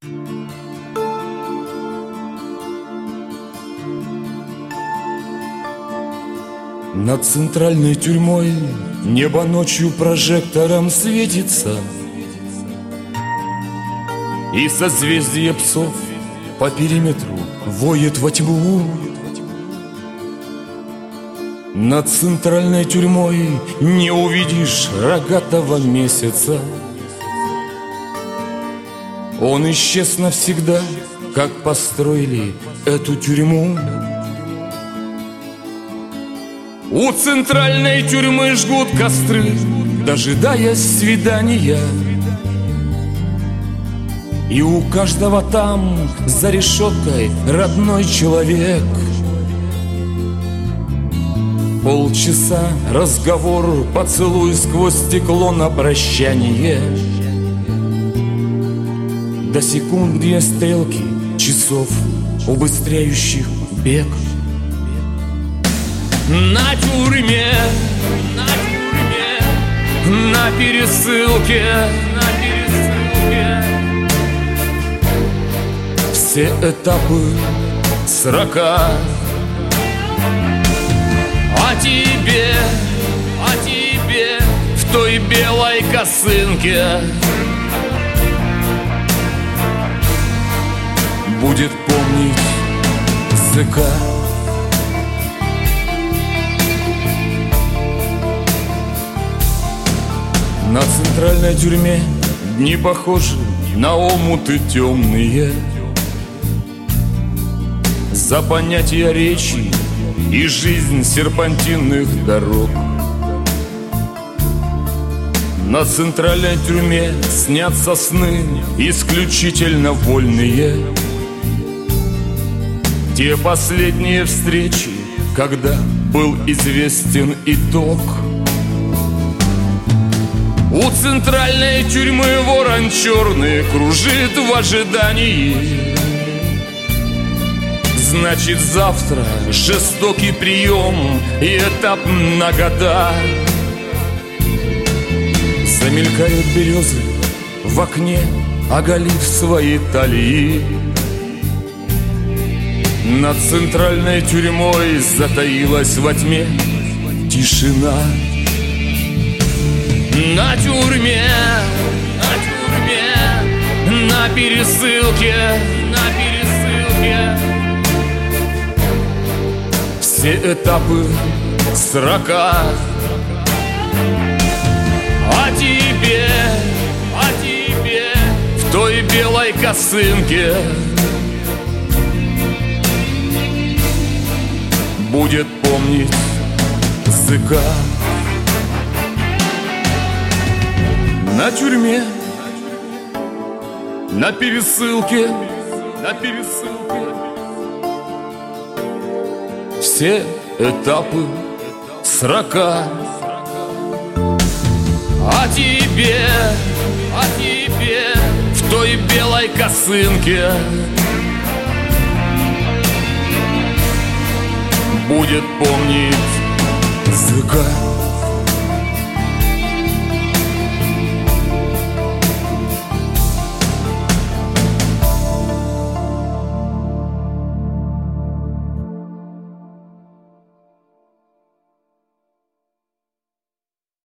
Над центральной тюрьмой небо ночью прожектором светится, и созвездие псов по периметру воет во тьму. Над центральной тюрьмой не увидишь рогатого месяца. Он исчез навсегда, как построили эту тюрьму. У центральной тюрьмы жгут костры, дожидаясь свидания. И у каждого там за решеткой родной человек. Полчаса разговор, поцелуй сквозь стекло на прощание. До секундные стрелки часов, убыстряющих бег. На тюрьме, на пересылке, все этапы срока. А тебе в той белой косынке будет помнить языка. На центральной тюрьме дни похожи на омуты темные. За понятия речи и жизнь серпантинных дорог. На центральной тюрьме снятся сны исключительно вольные. Те последние встречи, когда был известен итог. У центральной тюрьмы ворон черный кружит в ожидании. Значит, завтра жестокий прием и этап на года. Замелькают березы в окне, оголив свои талии. Над центральной тюрьмой затаилась во тьме тишина. На тюрьме, на пересылке, все этапы срока. А тебе в той белой косынке будет помнить языка. На тюрьме, на пересылке, все этапы срока. А тебе в той белой косынке будет помнить языка.